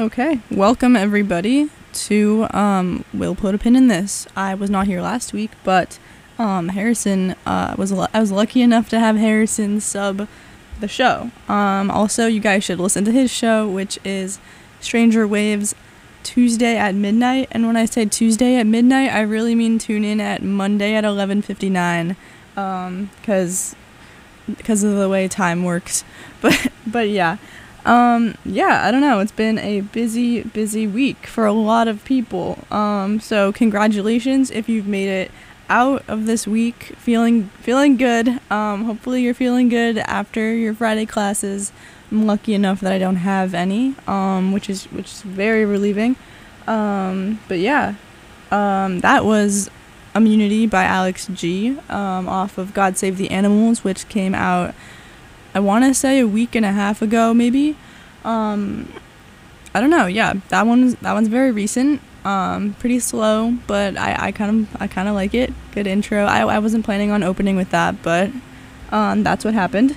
Okay, welcome everybody to We'll Put a Pin in This. I was not here last week, but Harrison I was lucky enough to have Harrison sub the show. Also, you guys should listen to his show, which is Stranger Waves Tuesday at midnight. And when I say Tuesday at midnight, I really mean tune in at Monday at 11:59, because of the way time works. But yeah. I don't know. It's been a busy week for a lot of people. So congratulations if you've made it out of this week feeling good. Hopefully you're feeling good after your Friday classes. I'm lucky enough that I don't have any, which is very relieving. But yeah, that was Immunity by Alex G, off of God Save the Animals, which came out, I want to say, a week and a half ago, maybe. I don't know. Yeah, that one's very recent. Pretty slow, but I kind of like it. Good intro. I wasn't planning on opening with that, but that's what happened.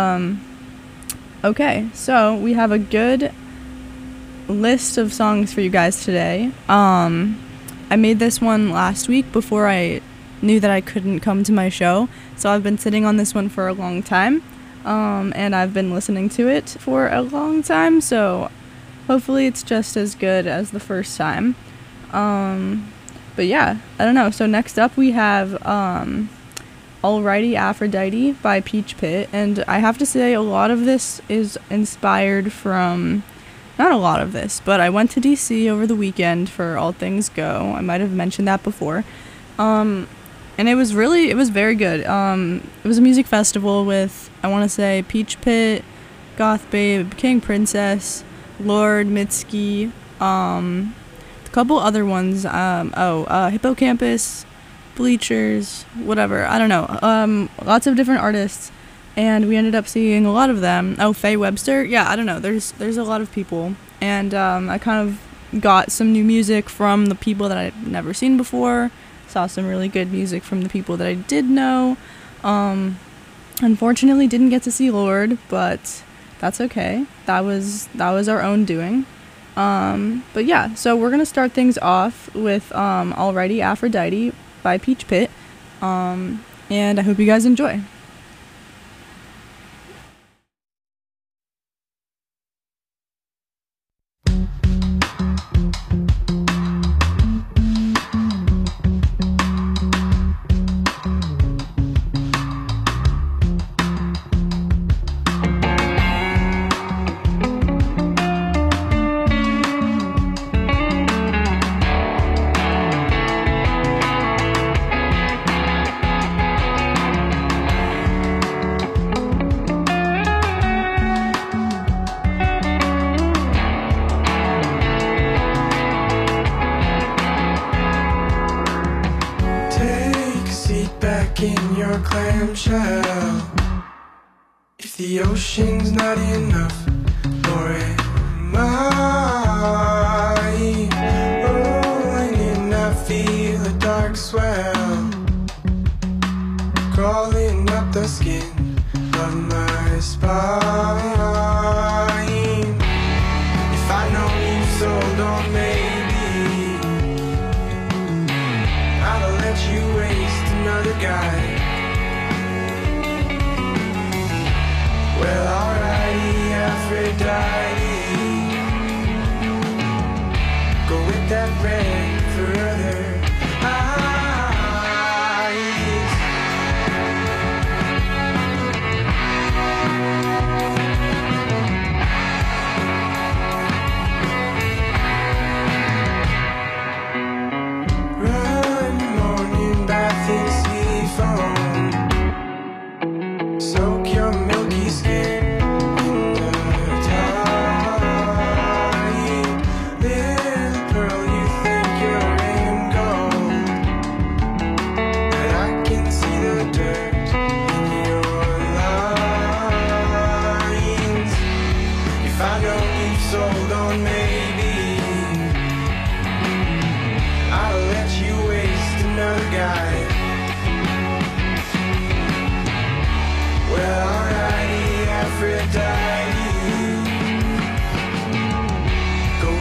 Okay, so we have a good list of songs for you guys today. I made this one last week before I knew that I couldn't come to my show, so I've been sitting on this one for a long time. And I've been listening to it for a long time, so hopefully it's just as good as the first time. But yeah, I don't know. So next up we have Alrighty Aphrodite by Peach Pit, and I have to say a lot of this is inspired from, not a lot of this, but I went to DC over the weekend for All Things Go. I might have mentioned that before. And it was very good. It was a music festival with, I want to say, Peach Pit, Goth Babe, King Princess, Lord, Mitski, a couple other ones, Hippocampus, Bleachers, whatever, I don't know, lots of different artists, and we ended up seeing a lot of them. Faye Webster, yeah, I don't know, there's a lot of people, and I kind of got some new music from the people that I'd never seen before. Saw some really good music from the people that I did know. Unfortunately didn't get to see Lord, but that's okay. That was our own doing. But yeah, so we're gonna start things off with Alrighty Aphrodite by Peach Pit. And I hope you guys enjoy. If the ocean's not enough, or am I rolling in? I feel a dark swell crawling up the skin of my spine. If I know you sold on maybe, I'll let you waste another guy. Well, alrighty, Aphrodite, go with that red for other run, morning bath in sea foam, soak your milky skin. Aphrodite, go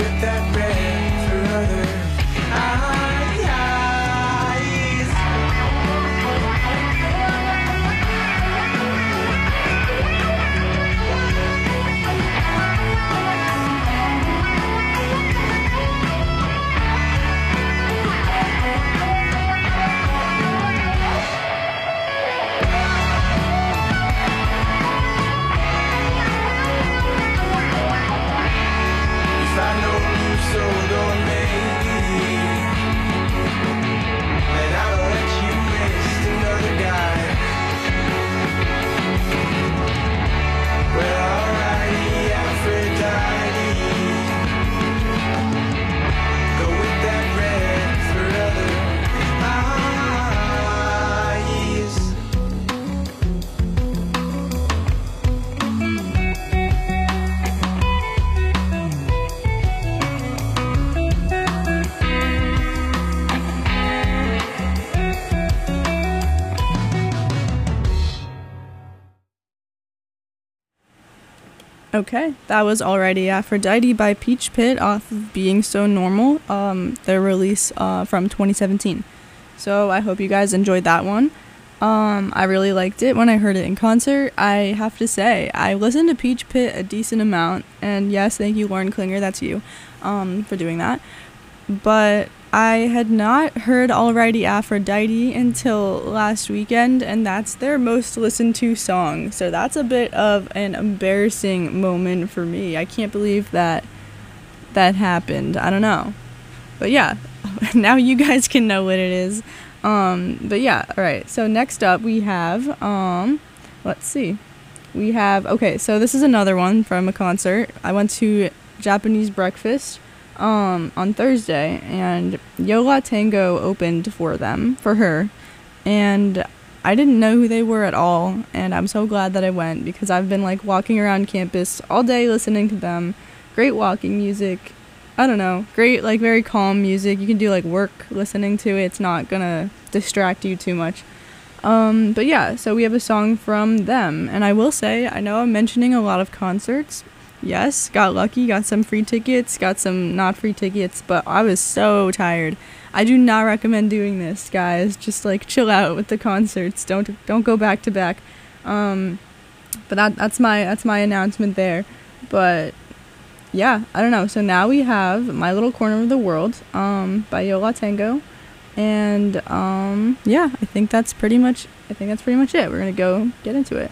Okay, that was Alrighty Aphrodite by Peach Pit off of Being So Normal, their release from 2017. So I hope you guys enjoyed that one. I really liked it when I heard it in concert. I have to say, I listened to Peach Pit a decent amount, and yes, thank you, Lauren Klinger, that's you, for doing that. But I had not heard Alrighty Aphrodite until last weekend, and that's their most listened to song. So that's a bit of an embarrassing moment for me. I can't believe that happened. I don't know. But yeah, now you guys can know what it is. But yeah, alright. So next up we have, let's see. We have, okay, so this is another one from a concert. I went to Japanese Breakfast on Thursday, and Yo La Tengo opened for her, and I didn't know who they were at all, and I'm so glad that I went, because I've been like walking around campus all day listening to them. Great walking music, I don't know, great, like very calm music. You can do like work listening to it, it's not gonna distract you too much. But yeah, so we have a song from them, and I will say, I know I'm mentioning a lot of concerts. Yes, got lucky, got some free tickets, got some not free tickets, but I was so tired. I do not recommend doing this, guys. Just like chill out with the concerts. Don't go back to back. But that's my announcement there. But yeah, I don't know. So now we have My Little Corner of the World by Yo La Tengo, and yeah, I think that's pretty much it. We're gonna go get into it.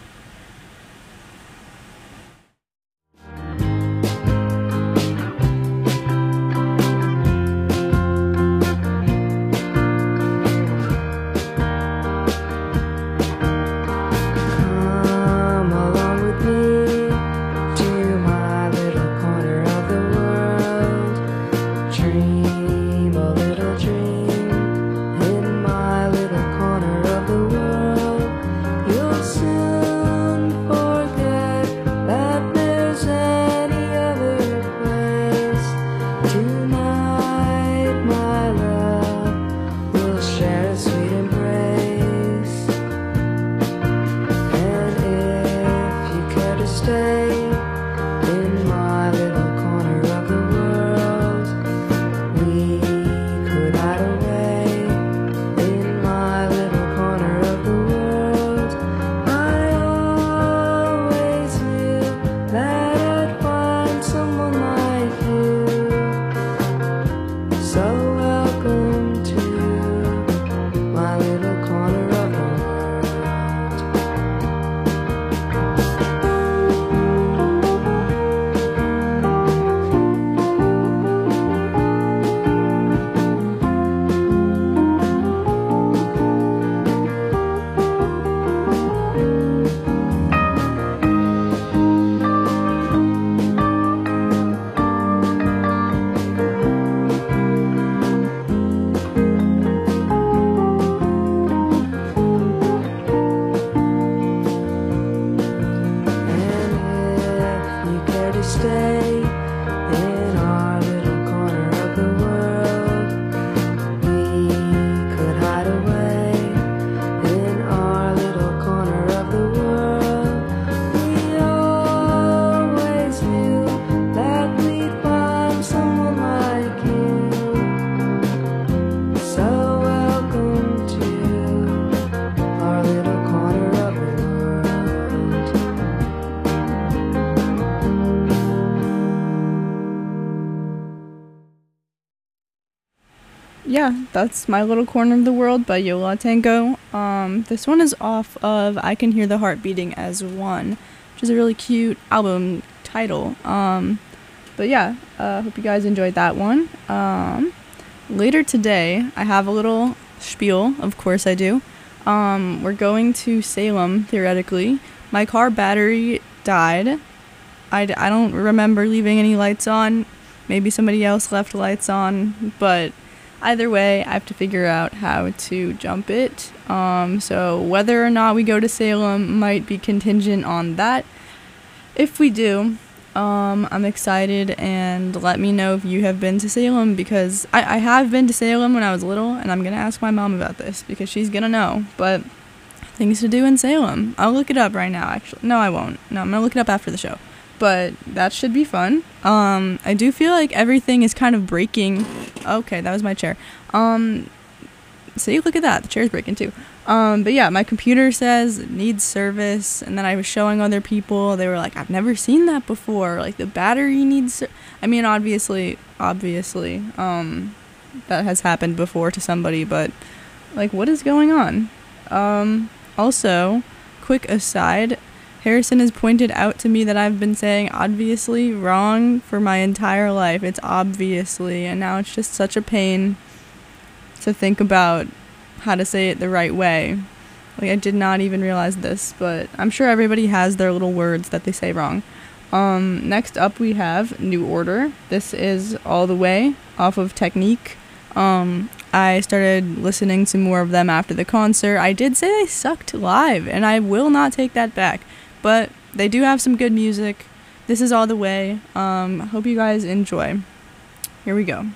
Yeah, that's My Little Corner of the World by Yo La Tengo. This one is off of I Can Hear the Heart Beating as One, which is a really cute album title. But yeah, hope you guys enjoyed that one. Later today, I have a little spiel, of course I do. We're going to Salem, theoretically. My car battery died. I don't remember leaving any lights on. Maybe somebody else left lights on, but either way, I have to figure out how to jump it. So whether or not we go to Salem might be contingent on that. If we do, I'm excited, and let me know if you have been to Salem, because I have been to Salem when I was little, and I'm going to ask my mom about this because she's going to know. But things to do in Salem. I'll look it up right now, actually. No, I won't. No, I'm going to look it up after the show. but that should be fun. I do feel like everything is kind of breaking. Okay, that was my chair. See, look at that, the chair's breaking too. But yeah, my computer says it needs service, and then I was showing other people, they were like, I've never seen that before, like the battery needs I mean, obviously, that has happened before to somebody, but like, what is going on? Also, quick aside, Harrison has pointed out to me that I've been saying obviously wrong for my entire life. It's obviously, and now it's just such a pain to think about how to say it the right way. Like, I did not even realize this, but I'm sure everybody has their little words that they say wrong. Next up we have New Order. This is All the Way off of Technique. I started listening to more of them after the concert. I did say they sucked live, and I will not take that back, but they do have some good music. This is All the Way. Hope you guys enjoy. Here we go.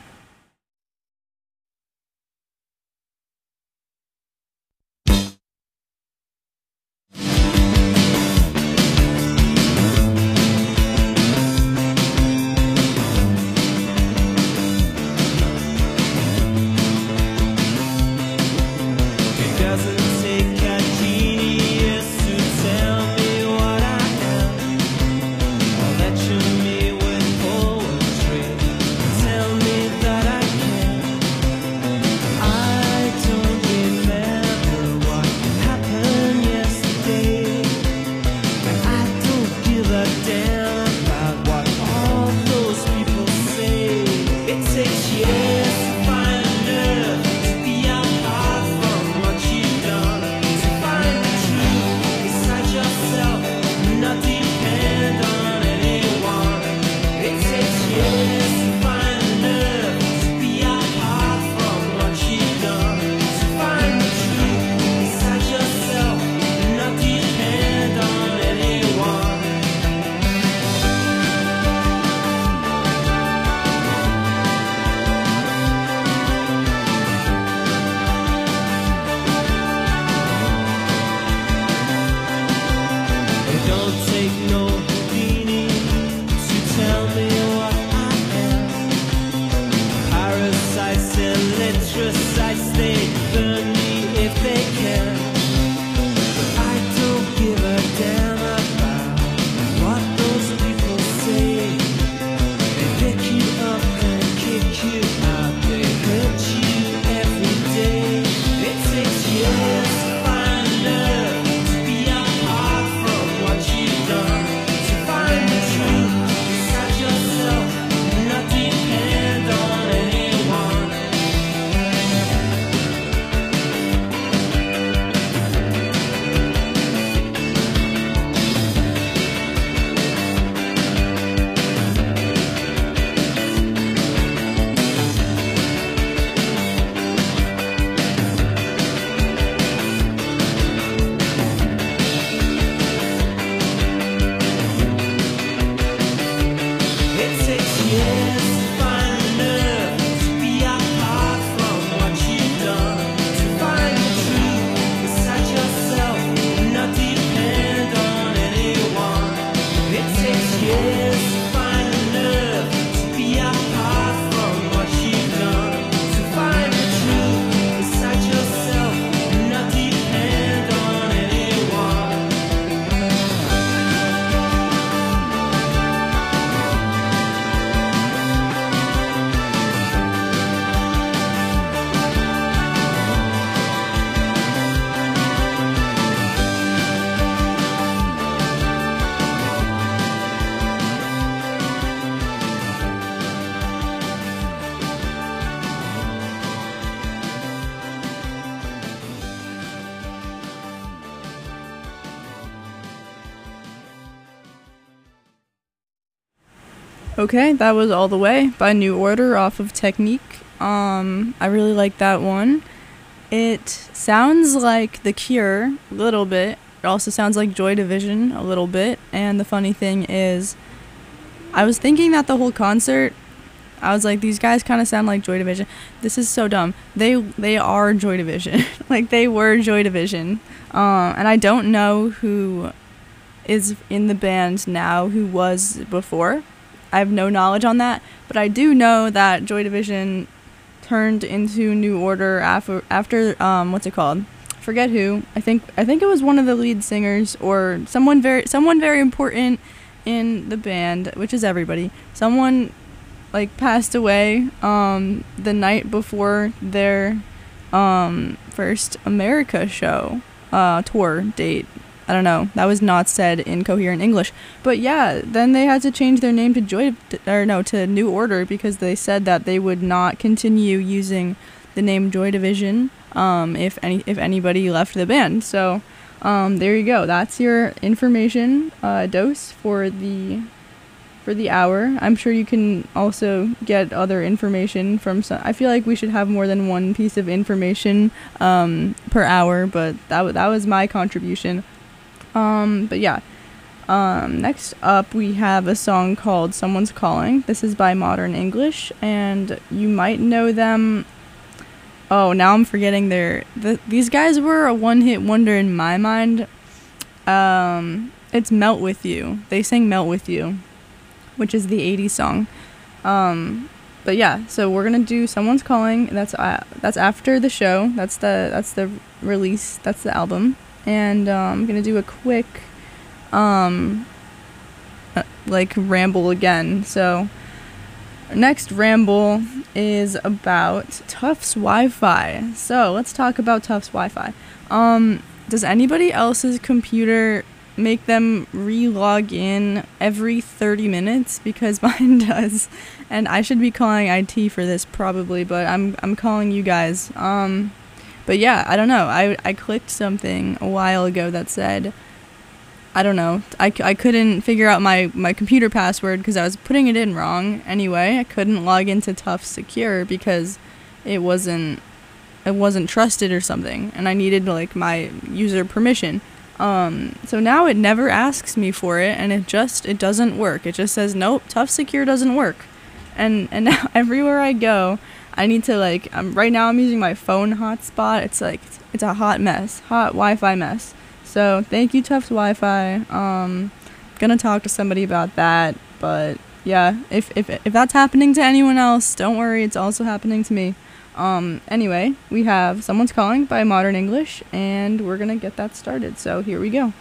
Okay, that was All the Way by New Order off of Technique. I really like that one. It sounds like The Cure a little bit. It also sounds like Joy Division a little bit. And the funny thing is, I was thinking that the whole concert, I was like, these guys kind of sound like Joy Division. This is so dumb. They are Joy Division. Like, they were Joy Division. And I don't know who is in the band now who was before. I have no knowledge on that, but I do know that Joy Division turned into New Order after what's it called? Forget who. I think it was one of the lead singers or someone very important in the band, which is everybody. Someone like passed away the night before their first America show tour date. I don't know. That was not said in coherent English. But yeah, then they had to change their name to New Order because they said that they would not continue using the name Joy Division if anybody left the band. So there you go. That's your information dose for the hour. I'm sure you can also get other information from I feel like we should have more than one piece of information per hour, but that was my contribution. But yeah. Next up we have a song called Someone's Calling. This is by Modern English, and you might know them. Oh, now I'm forgetting these guys were a one-hit wonder in my mind. It's Melt With You. They sang Melt With You, which is the 80s song. But yeah, so we're gonna do Someone's Calling. That's after the show. That's the release. That's the album. And I'm gonna do a quick ramble again. So next ramble is about Tufts Wi-Fi. So let's talk about Tufts Wi-Fi. Does anybody else's computer make them re-log in every 30 minutes? Because mine does, and I should be calling IT for this probably, but I'm calling you guys. But yeah, I don't know. I clicked something a while ago that said, I don't know, I couldn't figure out my computer password because I was putting it in wrong. Anyway, I couldn't log into Tufts Secure because it wasn't trusted or something, and I needed like my user permission. So now it never asks me for it, and it doesn't work. It just says, nope, Tufts Secure doesn't work. And now everywhere I go, I need to right now I'm using my phone hotspot. It's a hot Wi-Fi mess. So thank you, Tufts Wi-Fi. Gonna talk to somebody about that. But yeah, if that's happening to anyone else, don't worry, it's also happening to me. Anyway, we have Someone's Calling by Modern English, and we're gonna get that started. So here we go.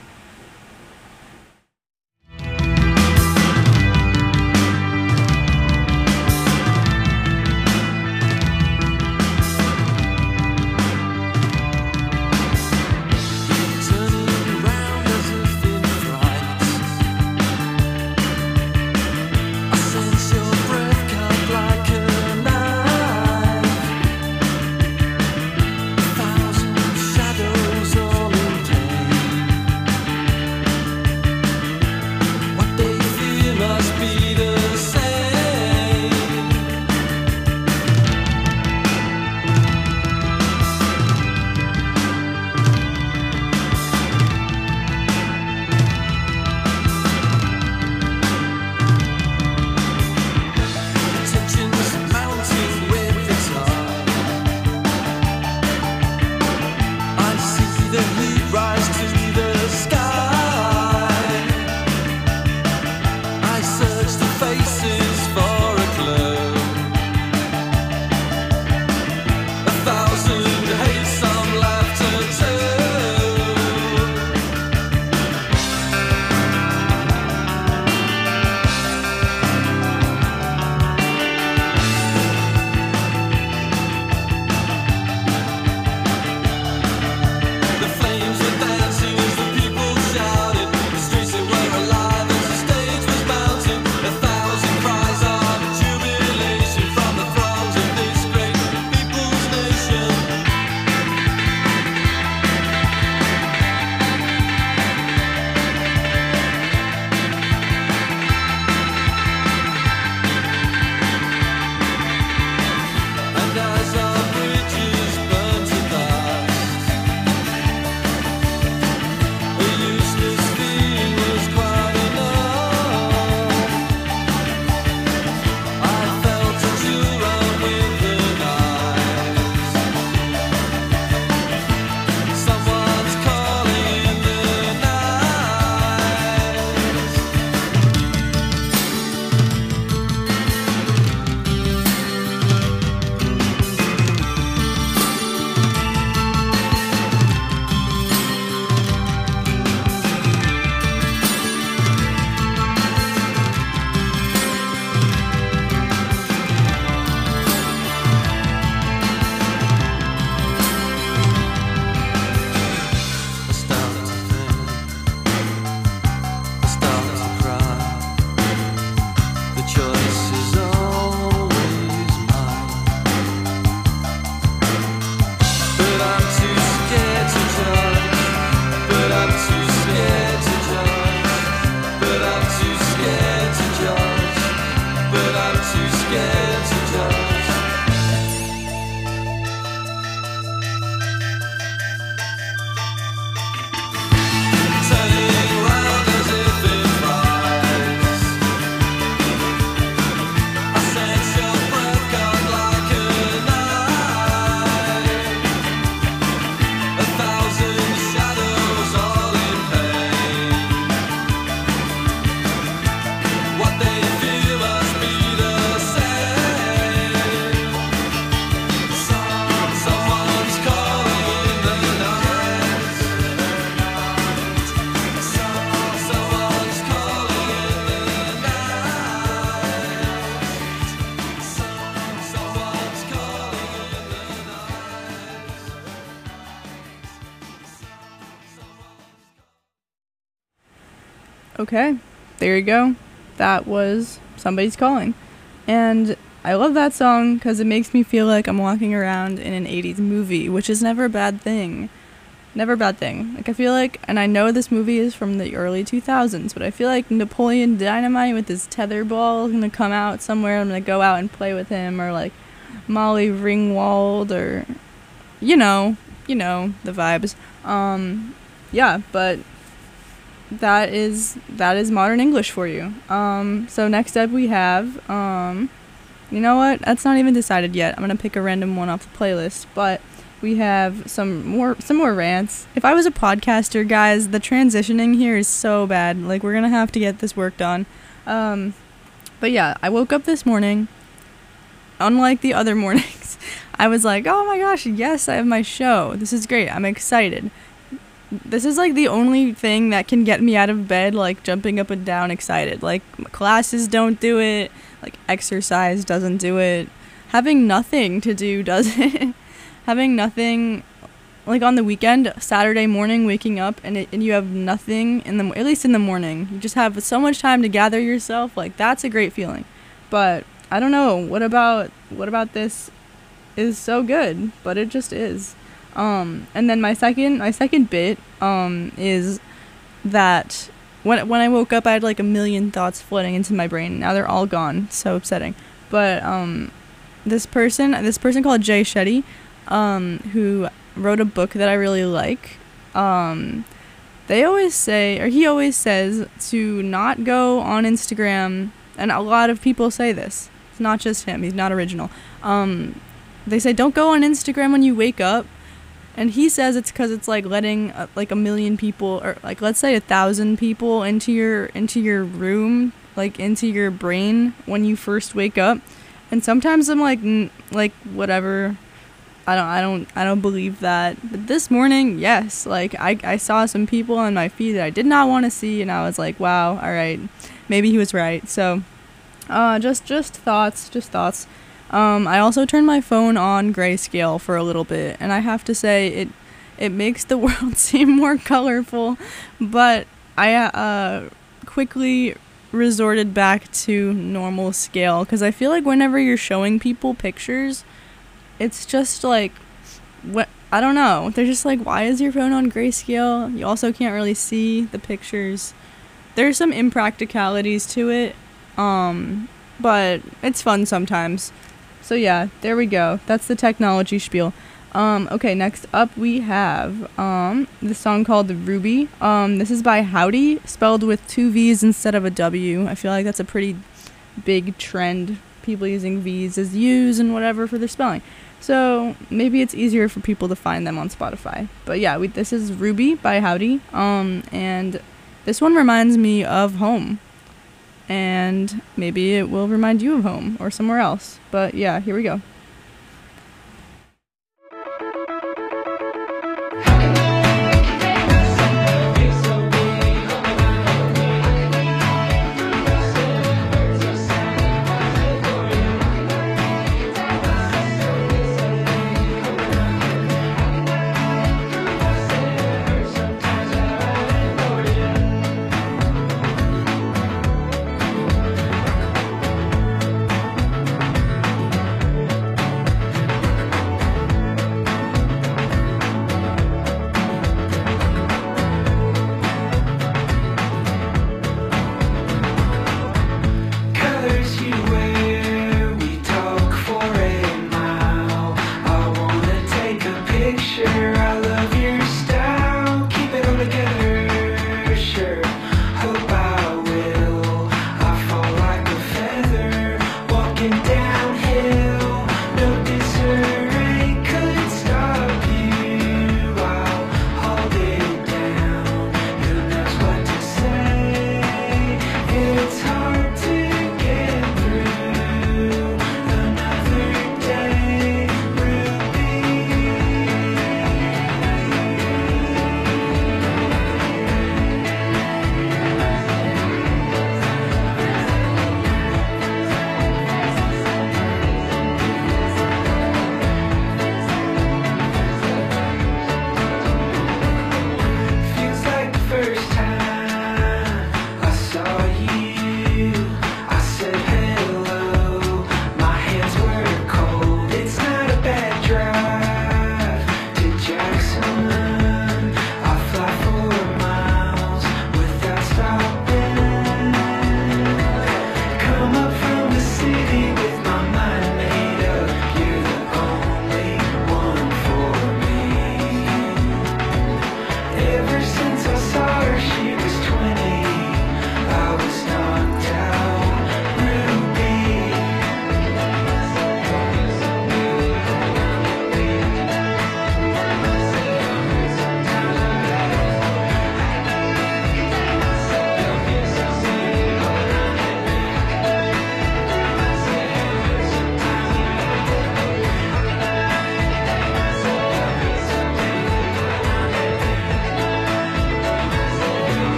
Okay, there you go. That was Somebody's Calling. And I love that song because it makes me feel like I'm walking around in an 80s movie, which is never a bad thing. Never a bad thing. Like, I feel like, and I know this movie is from the early 2000s, but I feel like Napoleon Dynamite with his tether ball is going to come out somewhere. I'm going to go out and play with him, or like Molly Ringwald, or, you know, the vibes. Yeah, but that is modern English for you. So next up we have, you know what? That's not even decided yet. I'm going to pick a random one off the playlist, but we have some more rants. If I was a podcaster, guys, the transitioning here is so bad. Like, we're gonna have to get this work done. But yeah, I woke up this morning. Unlike the other mornings, I was like, oh my gosh, yes, I have my show. This is great. I'm excited. This is like the only thing that can get me out of bed, like jumping up and down excited. Like, classes don't do it. Like, exercise doesn't do it. Having nothing to do doesn't. Having nothing, like on the weekend, Saturday morning, waking up and you have nothing at least in the morning. You just have so much time to gather yourself. Like, that's a great feeling. But I don't know. What about this is so good, but it just is. And then my second bit is that when I woke up, I had like a million thoughts flooding into my brain. Now they're all gone. So upsetting. But this person called Jay Shetty, who wrote a book that I really like. They always say, or he always says, to not go on Instagram, and a lot of people say this. It's not just him. He's not original. They say don't go on Instagram when you wake up, and he says it's because it's like letting like a million people, or like let's say 1,000 people into your room, like into your brain when you first wake up. And sometimes I'm like whatever. I don't believe that. But this morning, yes, like I saw some people on my feed that I did not want to see, and I was like, wow, all right, maybe he was right. So, just thoughts. I also turned my phone on grayscale for a little bit, and I have to say it makes the world seem more colorful, but I quickly resorted back to normal scale, because I feel like whenever you're showing people pictures, it's just like, what, I don't know, they're just like, why is your phone on grayscale? You also can't really see the pictures. There's some impracticalities to it, but it's fun sometimes. So yeah, there we go. That's the technology spiel. Okay, next up we have this song called Ruby. This is by Howdy, spelled with 2 V's instead of a W. I feel like that's a pretty big trend, people using V's as U's and whatever for their spelling. So maybe it's easier for people to find them on Spotify. But yeah, this is Ruby by Howdy. And this one reminds me of home. And maybe it will remind you of home or somewhere else. But yeah, here we go.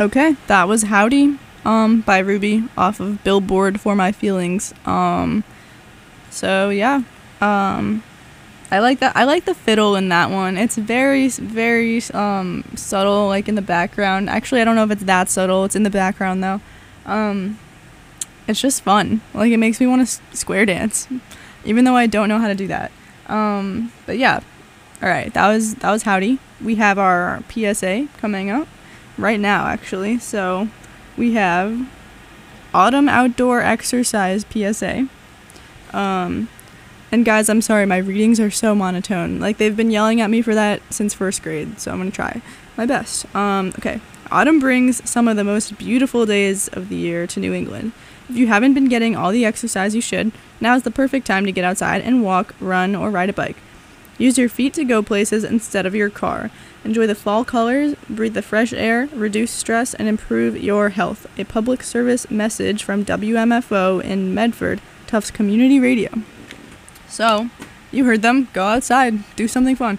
Okay, that was Howdy by Ruby off of Billboard For My Feelings. So yeah, I like that. I like the fiddle in that one. It's very, very subtle, like in the background. Actually, I don't know if it's that subtle. It's in the background though. It's just fun. Like, it makes me want to square dance, even though I don't know how to do that. But yeah, all right. That was Howdy. We have our PSA coming up right now, actually. So we have Autumn Outdoor Exercise PSA. And guys, I'm sorry, my readings are so monotone. Like, they've been yelling at me for that since first grade, so I'm gonna try my best. Okay. Autumn brings some of the most beautiful days of the year to New England. If you haven't been getting all the exercise you should, now is the perfect time to get outside and walk, run, or ride a bike. Use your feet to go places instead of your car. Enjoy the fall colors, breathe the fresh air, reduce stress, and improve your health. A public service message from WMFO in Medford, Tufts Community Radio. So, you heard them. Go outside. Do something fun.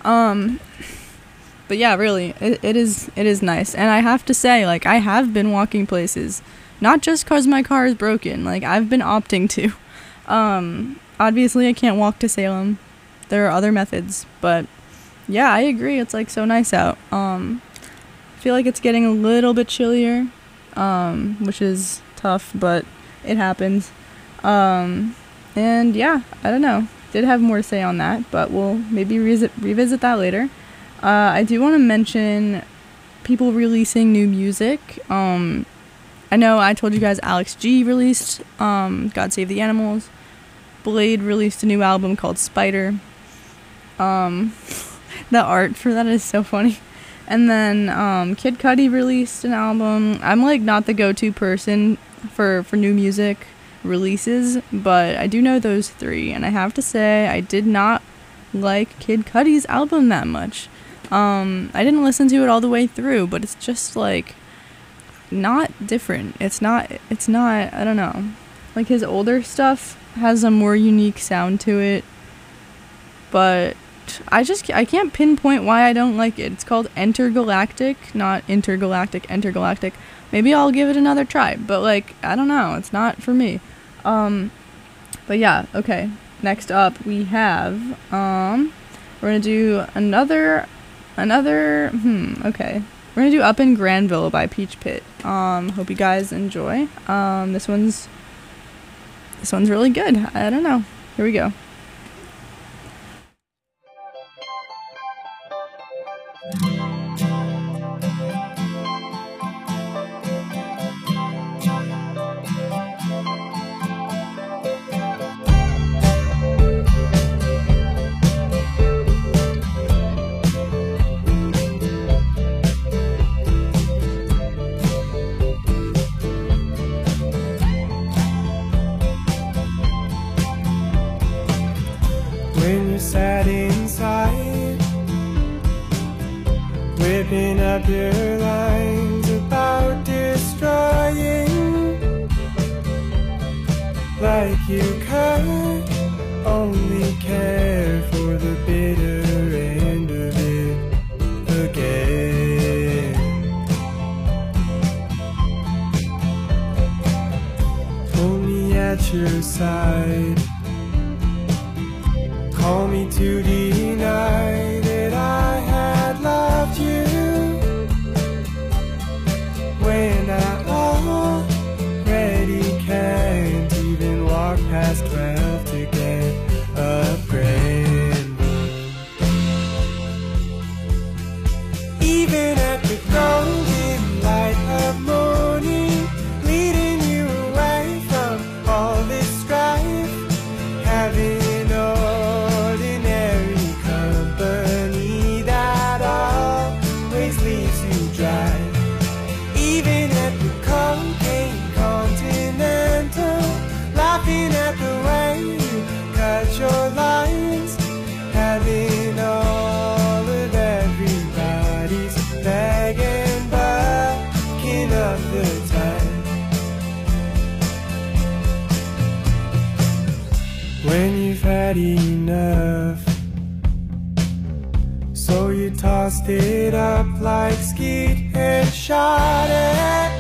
But yeah, really, it is nice. And I have to say, like, I have been walking places. Not just because my car is broken. Like, I've been opting to. Obviously, I can't walk to Salem. There are other methods. But, yeah, I agree. It's, like, so nice out. I feel like it's getting a little bit chillier. Which is tough, but it happens. And, yeah, I don't know. Did have more to say on that, but we'll maybe revisit that later. I do want to mention people releasing new music. I know I told you guys Alex G released God Save the Animals. Blade released a new album called Spider. The art for that is so funny. And then Kid Cudi released an album. I'm like not the go-to person for new music releases, but I do know those three, and I have to say I did not like Kid Cudi's album that much. I didn't listen to it all the way through, but it's just like not different. It's not I don't know. Like, his older stuff has a more unique sound to it, but I can't pinpoint why I don't like it. It's called Entergalactic, not Intergalactic, Entergalactic. Maybe I'll give it another try, but like, I don't know, it's not for me. But yeah, okay. Next up we have we're gonna do another okay. We're gonna do Up in Granville by Peach Pit. Hope you guys enjoy. This one's really good. I don't know. Here we go. When you're sat inside, whipping up your lines about destroying, like you could only care for the bitter end of it again. Only at your side, call me to deny that I had loved you, when I already can't even walk past 12 to get a Granville. Even at the golden light of morning, leading you away from all this strife, having your lines, having all of everybody's bag and bucking up the time. When you've had enough, so you tossed it up like skeet and shot at,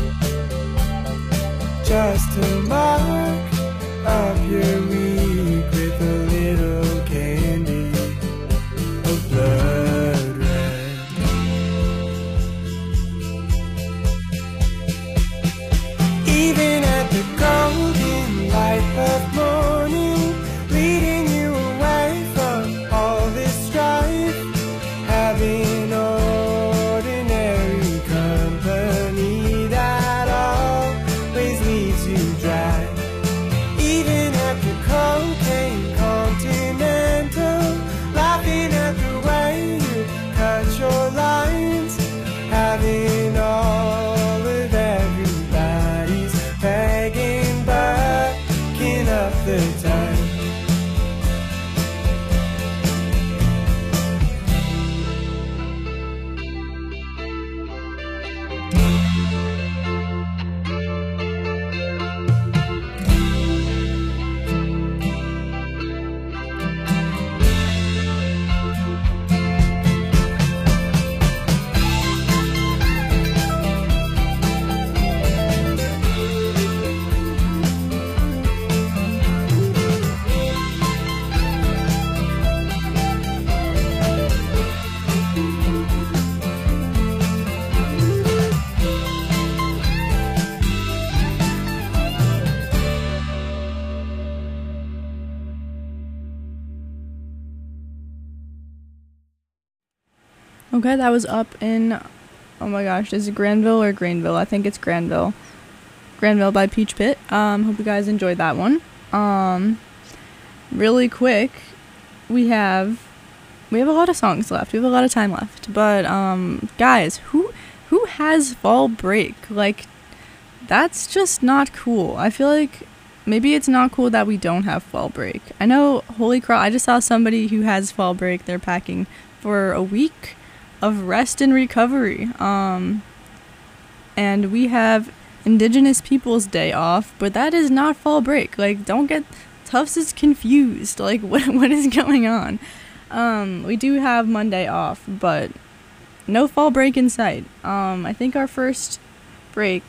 just to mark up your week with a little candy of blood red. Even at the golden light of morning, leading you away from all this strife, having ordinary company that always leaves you dry. Even at the cocaine continental, laughing at the way you cut your lines, having all of everybody's begging, bucking up the time. Okay, that was up in, oh my gosh, is it Granville or Granville? I think it's Granville. Granville by Peach Pit. Hope you guys enjoyed that one. Really quick, we have a lot of songs left. We have a lot of time left. But guys, who has fall break? Like, that's just not cool. I feel like maybe it's not cool that we don't have fall break. I know, holy crap, I just saw somebody who has fall break. They're packing for a week of rest and recovery. And we have Indigenous Peoples Day off, but that is not fall break. Like, don't get Tufts is confused. Like, what is going on? We do have Monday off, but no fall break in sight. I think our first break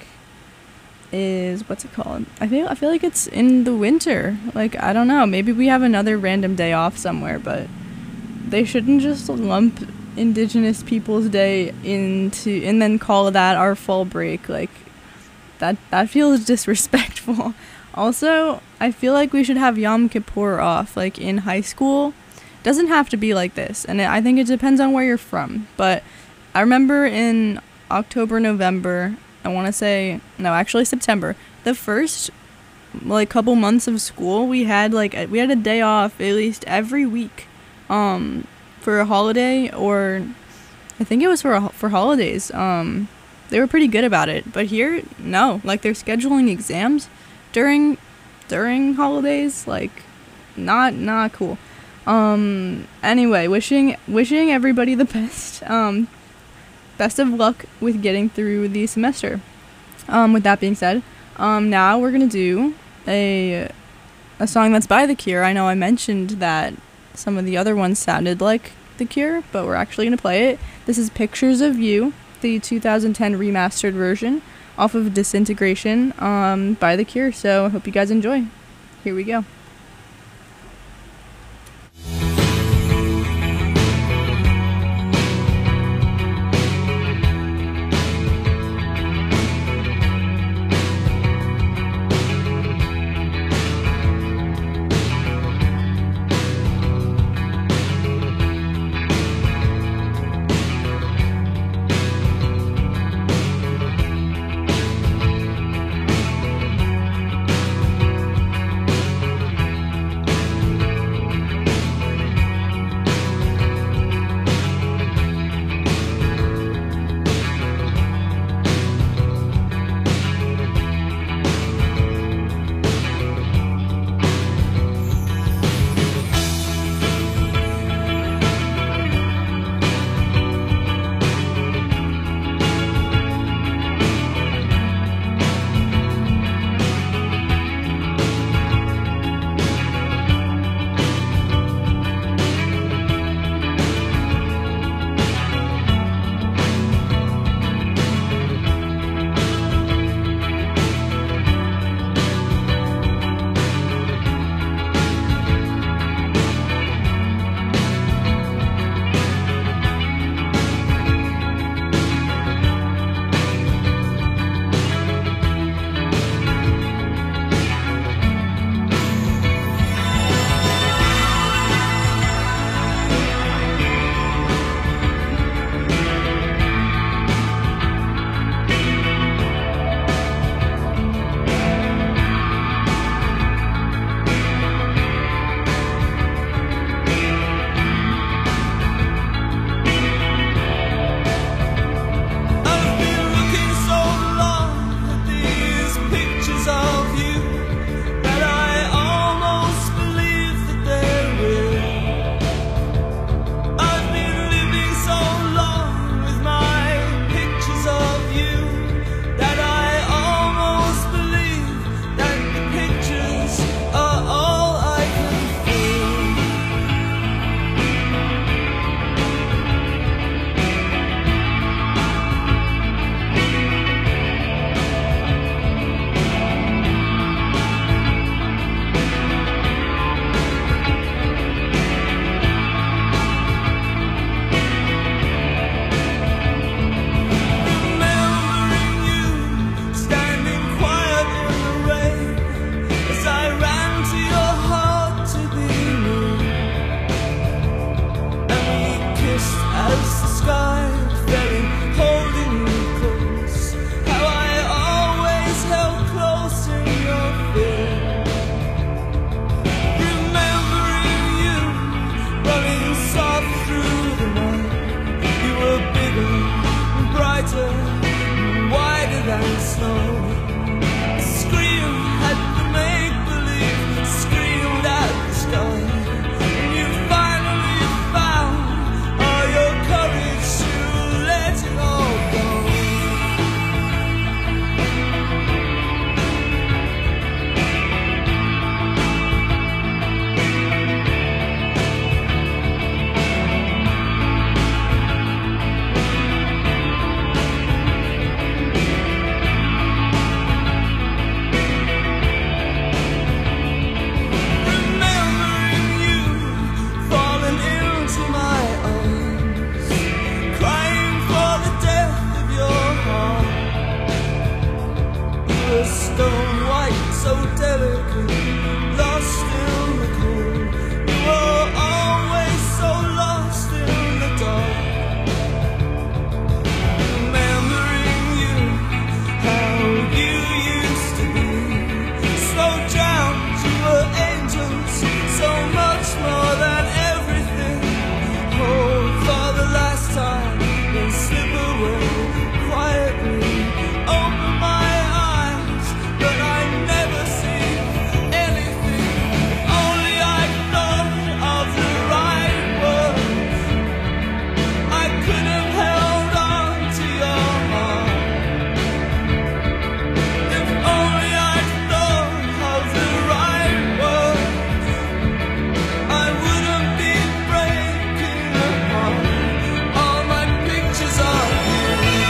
is, what's it called? I feel like it's in the winter. Like, I don't know. Maybe we have another random day off somewhere, but they shouldn't just lump Indigenous Peoples Day into and then call that our fall break. Like, that feels disrespectful. Also, I feel like we should have Yom Kippur off, like, in high school. Doesn't have to be like this, and I think it depends on where you're from. But I remember in October, November, I want to say, no, actually September, the first, like, couple months of school, we had a day off at least every week, for a holiday, or I think it was for holidays. They were pretty good about it, but here, no, like, they're scheduling exams during holidays, like, not cool. Anyway, wishing everybody the best. Best of luck with getting through the semester. With that being said, now we're gonna do a song that's by The Cure. I know I mentioned that some of the other ones sounded like The Cure, but we're actually gonna play it. This is Pictures of You, the 2010 remastered version off of Disintegration, by The Cure. So I hope you guys enjoy. Here we go. brighter, wider than snow. Scream at the make-believe, screamed at the sky. And you finally found all your courage to let it all go. Stone white, so delicate, lost in the cold. You were always so lost in the dark. Remembering you, how you used to be. Slow down, you were angels, so much more than everything. Oh, for the last time, then slip away quietly. Open my but I never see anything. Only I thought of the right words. I could have held on to your heart. If only I thought of the right words, I wouldn't be breaking apart. All my pictures are you.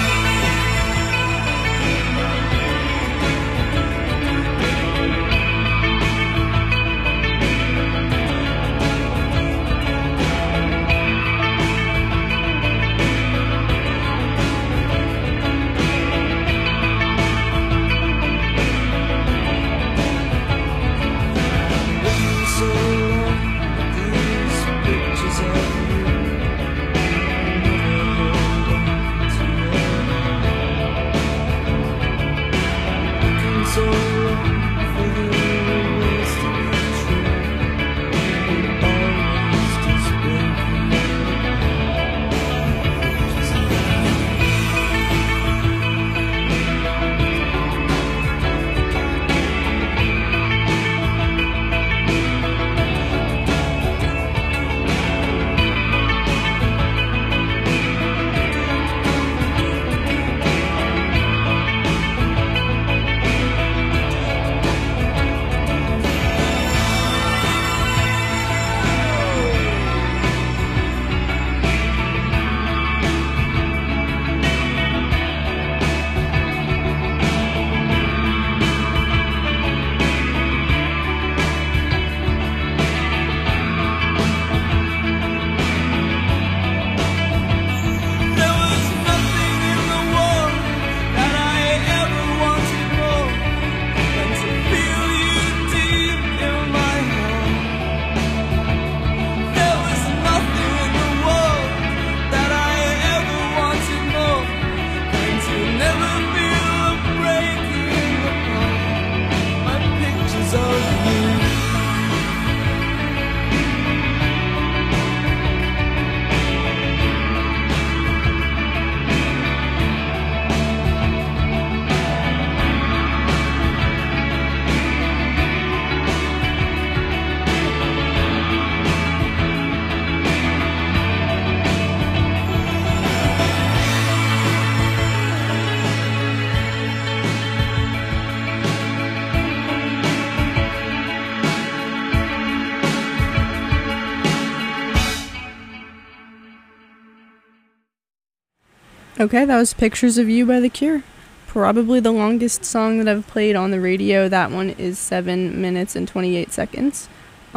Okay, that was Pictures of You by The Cure. Probably the longest song that I've played on the radio. That one is 7 minutes and 28 seconds.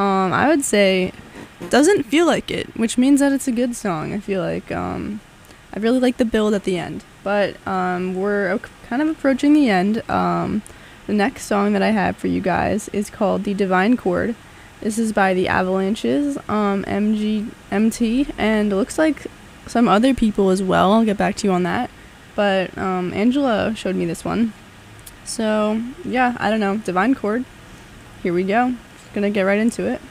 I would say doesn't feel like it, which means that it's a good song. I feel like I really like the build at the end. But we're kind of approaching the end. The next song that I have for you guys is called The Divine Chord. This is by The Avalanches, MT, and it looks like some other people as well. I'll get back to you on that. But Angela showed me this one. So, yeah, I don't know. Divine Chord. Here we go. Gonna get right into it.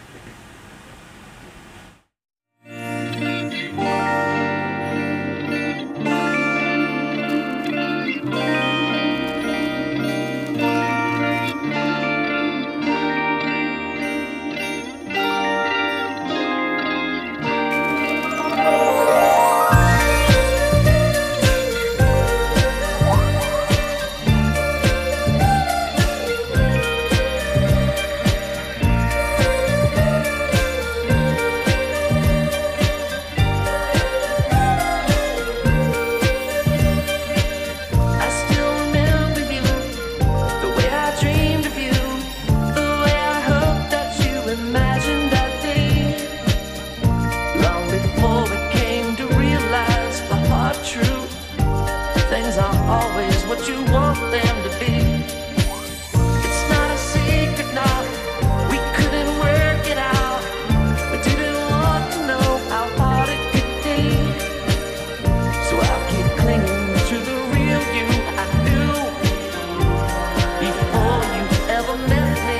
things aren't always what you want them to be. It's not a secret now, we couldn't work it out. We didn't want to know how hard it could be. So I'll keep clinging to the real you I knew before you ever met me.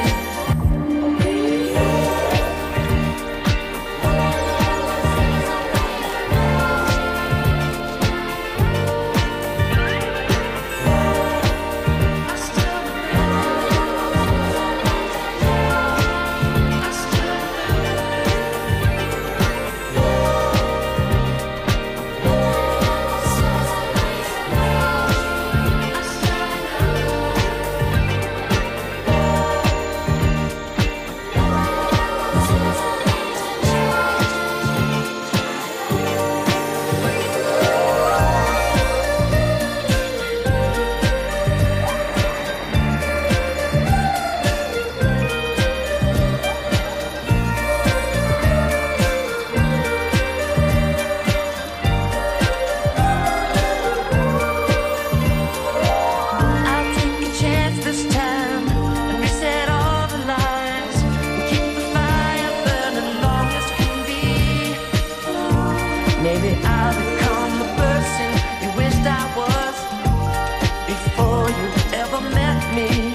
Maybe I'll become the person you wished I was before you ever met me.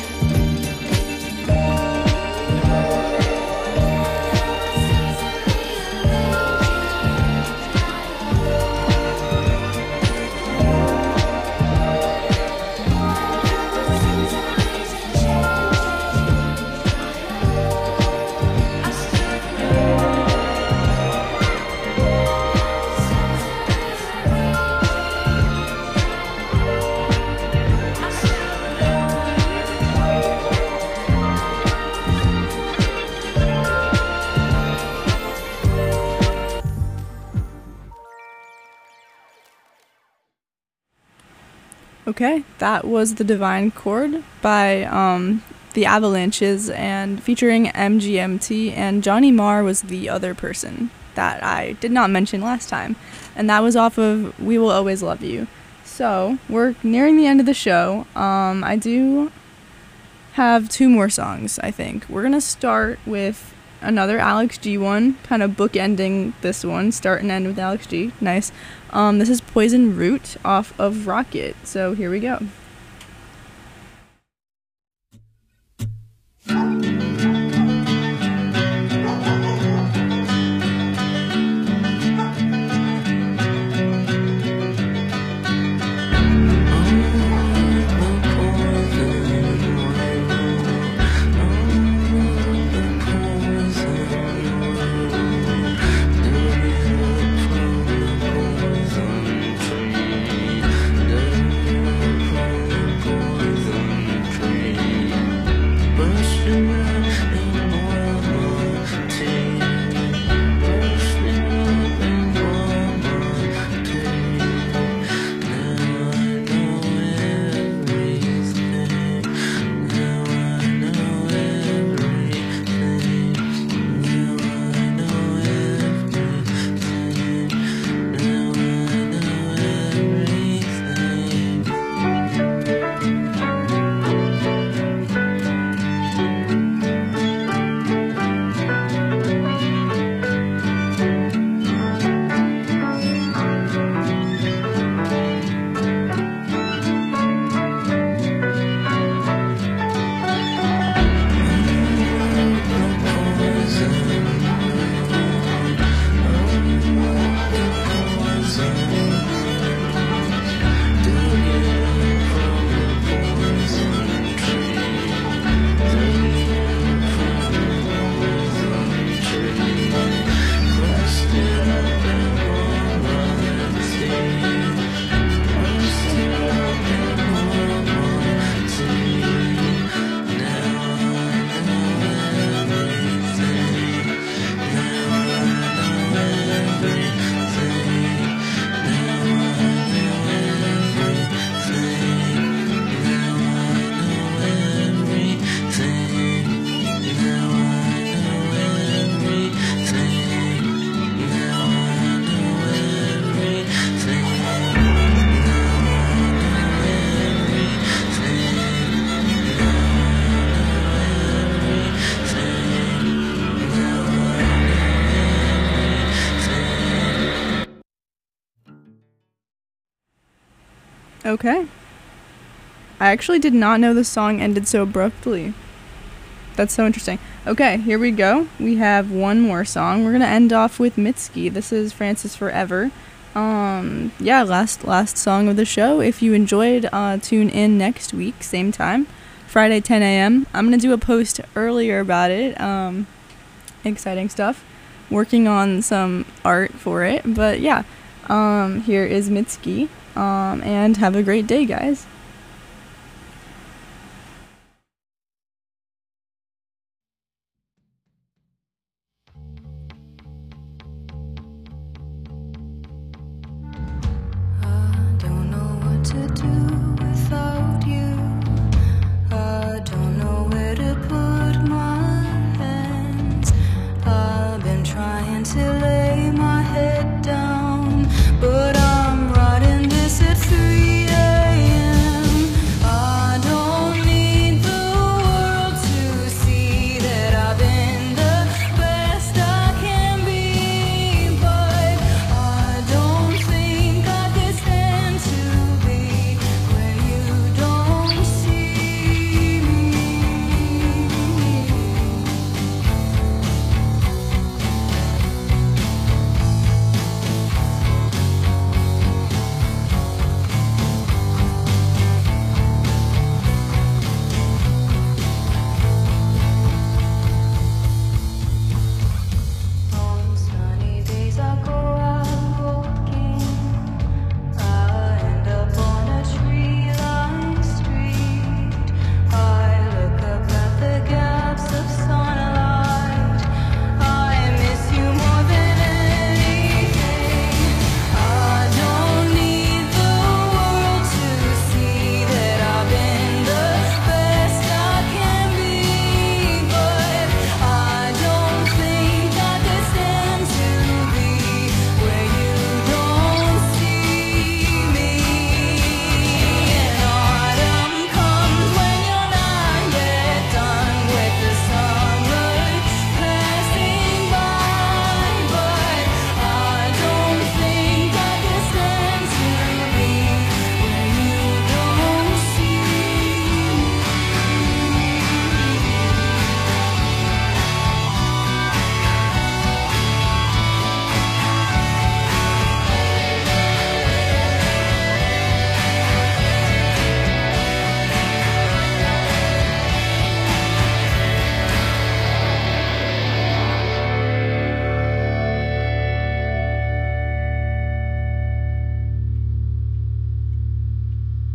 Okay, that was The Divine Chord by The Avalanches and featuring MGMT, and Johnny Marr was the other person that I did not mention last time, and that was off of We Will Always Love You. So, we're nearing the end of the show. I do have 2 more songs, I think. We're going to start with another Alex G one, kind of bookending this one, start and end with Alex G. Nice. This is Poison Root off of Rocket, so here we go. Poison tree, Okay. I actually did not know the song ended so abruptly. That's so interesting. Okay, here we go. We have one more song. We're gonna end off with Mitski. This is Francis Forever. Yeah, last song of the show. If you enjoyed, tune in next week, same time, Friday 10 a.m. I'm gonna do a post earlier about it. Exciting stuff. Working on some art for it, but yeah. Here is Mitski. And have a great day, guys.